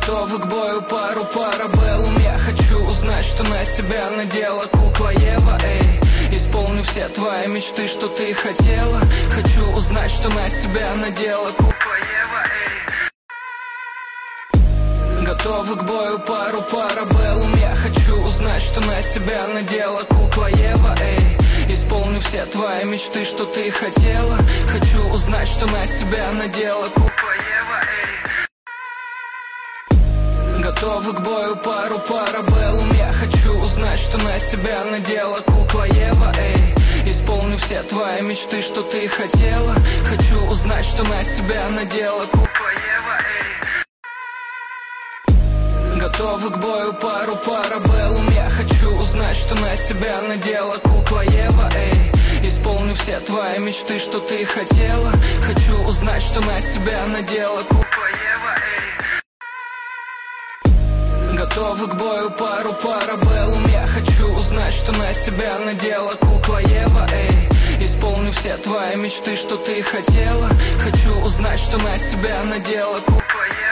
Готовы к бою, пару парабеллум. Я хочу узнать, что на себя надела кукла Ева, эй. Исполню все твои мечты, что ты хотела. Хочу узнать, что на себя надела кукла Ева, эй. Готовы к бою, пару парабеллум. Я хочу узнать, что на себя надела кукла Ева, эй. Исполню все твои мечты, что ты хотела. Хочу узнать, что на себя надела кукла Ева, эй. Готовы к бою, пару парабеллум. Я хочу узнать, что на себя надела кукла Ева, эй. Исполню все твои мечты, что ты хотела. Хочу узнать, что на себя надела кукла Ева, эй. Готовы к бою, пару парабеллум. Я хочу узнать, что на себя надела кукла Ева, эй. Исполню все твои мечты, что ты хотела. Хочу узнать, что на себя надела кукла Ева, эй. Готовы к бою, пару парабеллум. Я хочу узнать, что на себя надела кукла Ева, эй. Исполню все твои мечты, что ты хотела. Хочу узнать, что на себя надела кукла